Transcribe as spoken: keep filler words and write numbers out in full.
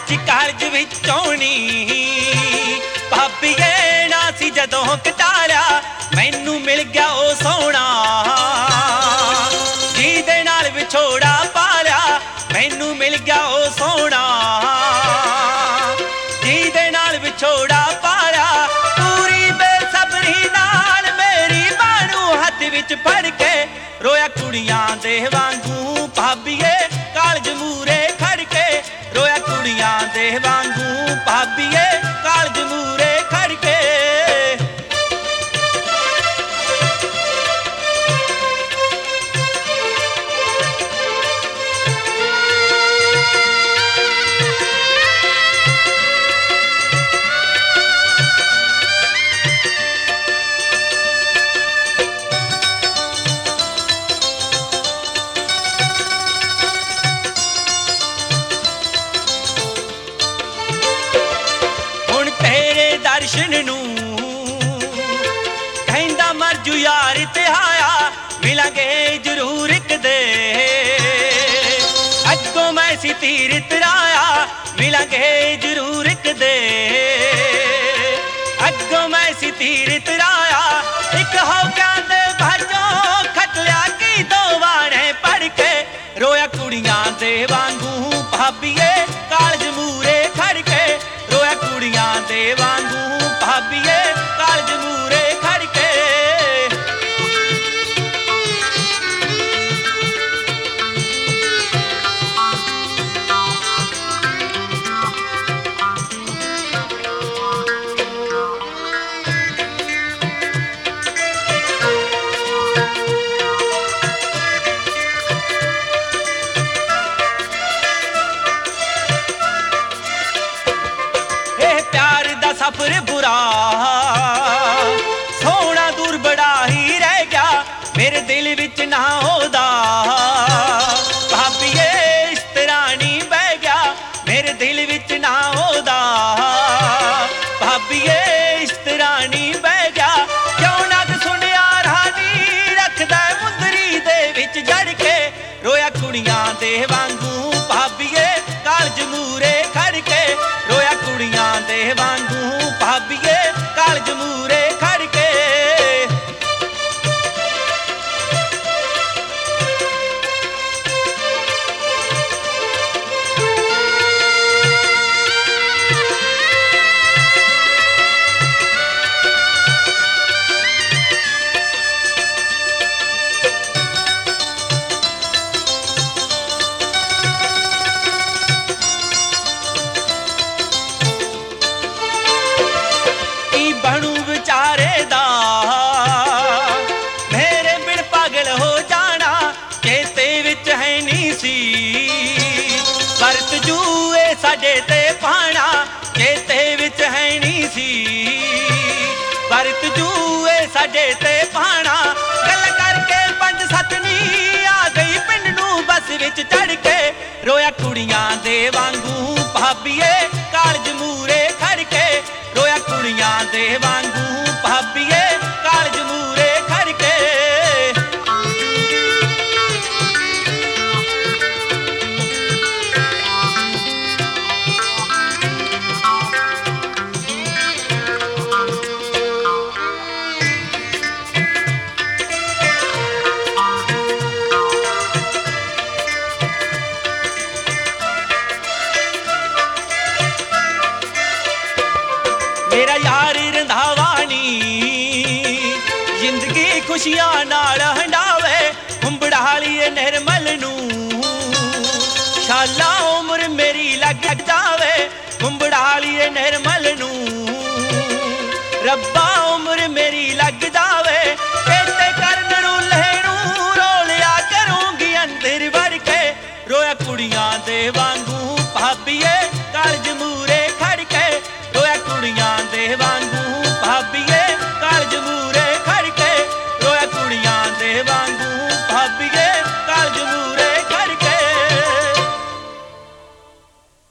सच कालज विचों नी भाभीए ना सी जदों कटारिया मैनू मिल गया ओ सोहना जिहदे नाल विछोड़ा पालिया मैनू मिल गया ओ सोहना जिहदे नाल विछोड़ा पालिया पूरी बेसबरी नाल मेरी बानू हथ विच फड़ के रोया कुड़ियां दे वांगू भाभीए कालज मूरे खड़ के रोया कुड़ियां दे वांगू भाभीए कालज मूरे खड़ के दर्शन नूं कहंदा मर जू यार तिहाया मिलांगे जरूर एक दे अगों मैं सी तीर तराया मिलांगे जरूर एक दे अगों मैं सी तीर तराया एक हो दे भाजों खटलिया की दो वाणे पढ़ के रोया कुड़ियां दे वांगू भाभीए कालज मूरे खड़ के रोया कुड़ियां दे वांगू भाभीए कालज मूरे खड़ के सफर बुरा सोना दूर बड़ा ही रह गया मेरे दिल विच ना होदा भाभीए इस तरह नहीं बह गया मेरे दिल विच ना होदा भाभीए इस तरह नहीं बह गया क्यों ना सुनिया रानी रखदा मुंदरी दे विच जड़ के रोया कुड़ियां दे वांगू भाभीए कालज मूरे खड़ के रोया कुड़ियां दे वांगू भाभीए कालज मूरे खड़ के भरत जूए साडे ते पाना चेते विच है नी सी भरत जूए साडे ते पाना गल करके पंज सत नी आ गई पिंड नू बस विच चढ़ के रोया कुड़ियां दे वांगू भाभीए कालज मूरे खड़ के रोया कुड़ियां दे वांगू भाभीए कालज मूरे खड़ के मेरा यार रंधावानी जिंदगी खुशियां नाल हंडावे हुंबड़ालीए निर्मल नू शाला उम्र मेरी लग जावे हुंबड़ालीए निर्मल नू रब्बा उम्र मेरी लग जावे इत्ते करन रूल्हे नू रोलिया करूंगी अंदर वड़ के रोया कुड़ियां दे वांगू भाभीए कालज मूरे